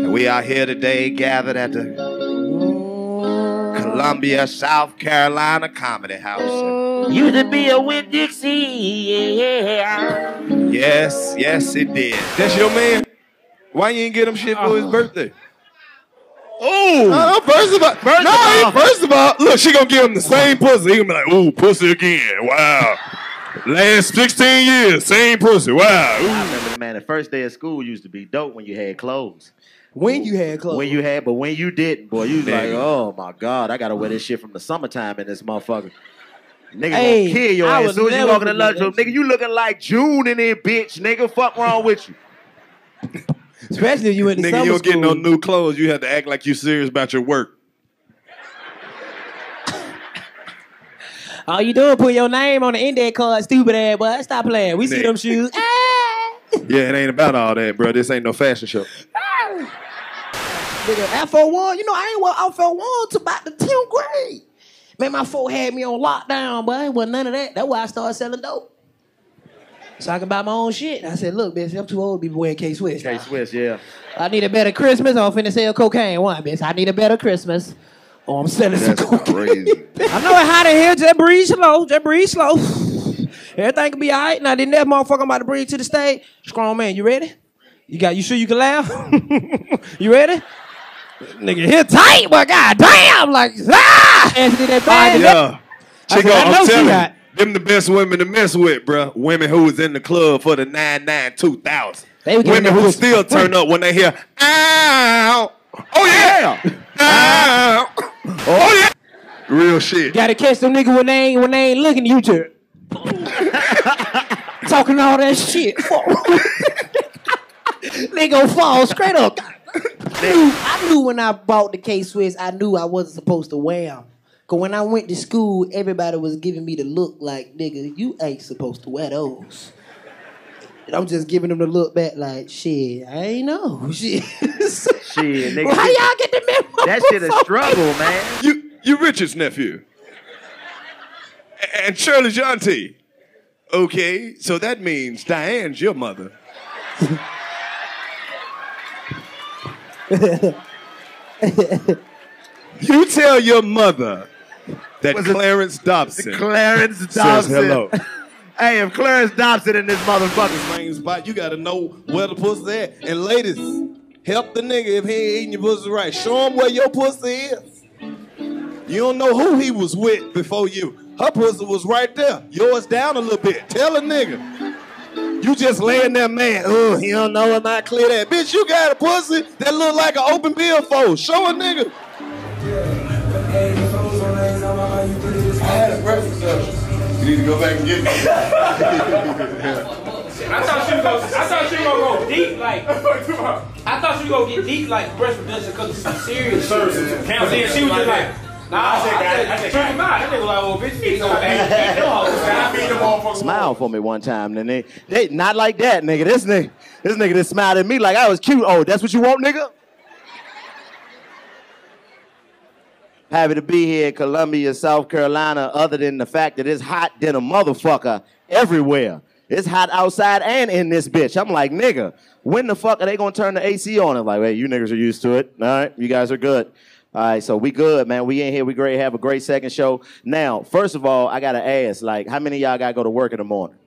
We are here today gathered at the Columbia, South Carolina Comedy House. Used to be a Winn-Dixie, yeah. Yes, it did. That's your man? Why you ain't get him shit for his birthday? Oh! First of all, look, she gonna give him the same pussy. He gonna be like, ooh, pussy again. Wow. Last 16 years, same pussy. Wow. I remember, man, the first day of school used to be dope when you had clothes. When you had clothes. But when you didn't, boy, you was like, oh my God, I gotta wear this shit from the summertime in this motherfucker. Nigga gonna kill your ass as soon as you walk in the lunchroom. Nigga, you looking like June in there, bitch. Nigga, fuck wrong with you. Especially if you in the summer Nigga, you don't school. get no new clothes. You have to act like you serious about your work. All you doing, put your name on the index card, stupid ass boy. Stop playing. We see them shoes. Yeah, it ain't about all that, bro. This ain't no fashion show. Nigga, F01, you know, I ain't wear F01 till about the 10th grade. Man, my folk had me on lockdown, boy. Ain't wasn't none of that. That's why I started selling dope. So I can buy my own shit. I said, look, bitch, I'm too old to be wearing K-Swiss. K-Swiss, yeah. I need a better Christmas, or I'm finna sell cocaine. One, bitch. I need a better Christmas, or I'm selling some cocaine. Crazy. I know it's hot in here. Just breathe slow. Just breathe slow. Everything can be all right. Now, then that motherfucker I'm about to bring you to the stage. Strong man, you ready? You sure you can laugh? You ready? Nigga, here tight, but goddamn, like, Anthony, that bad. Yeah. Chico, I'm telling hot. you, them the best women to mess with, bro. Women who was in the club for the 99-2000. Women who still turn up when they hear, ow. Oh, yeah. Ow. Oh, yeah. Real shit. Gotta catch them niggas when they ain't looking at you, too. Talking all that shit. They gon' fall straight up. I knew when I bought the K-Swiss, I knew I wasn't supposed to wear them. Because when I went to school, everybody was giving me the look like, nigga, you ain't supposed to wear those. And I'm just giving them the look back like, shit, I ain't know. Shit. Shit, nigga. Well, how y'all get the memo? That shit a struggle, man. You Richard's nephew. And Shirley's your auntie. Okay, so that means Diane's your mother. You tell your mother that Clarence Dobson says hello. Hey, if Clarence Dobson in this motherfucker. Main spot, you gotta know where the pussy at. And ladies, help the nigga if he ain't eating your pussy right. Show him where your pussy is. You don't know who he was with before you. Her pussy was right there. Yours down a little bit. Tell a nigga. You just laying there, man. Oh, he don't know it might clear that. Bitch, you got a pussy that look like an open billfold. Show a nigga. I had a breakfast session. You need to go back and get me. I thought she was gonna go deep, like. I thought she was gonna get deep, like breast reduction, because it's some serious shit. But then she was just like, nah, I said, trick him out. That nigga like, well, bitch, you need to go back and feed them all. Smile for me one time, then they not like that, nigga. This nigga just smiled at me like I was cute. Oh, that's what you want, nigga? Happy to be here in Columbia, South Carolina, other than the fact that it's hot than a motherfucker everywhere. It's hot outside and in this bitch. I'm like, nigga, when the fuck are they gonna turn the AC on? I'm like, wait, you niggas are used to it. All right, you guys are good. All right, so we good, man. We in here, we great, have a great second show. Now, first of all, I gotta ask, like, how many of y'all gotta go to work in the morning?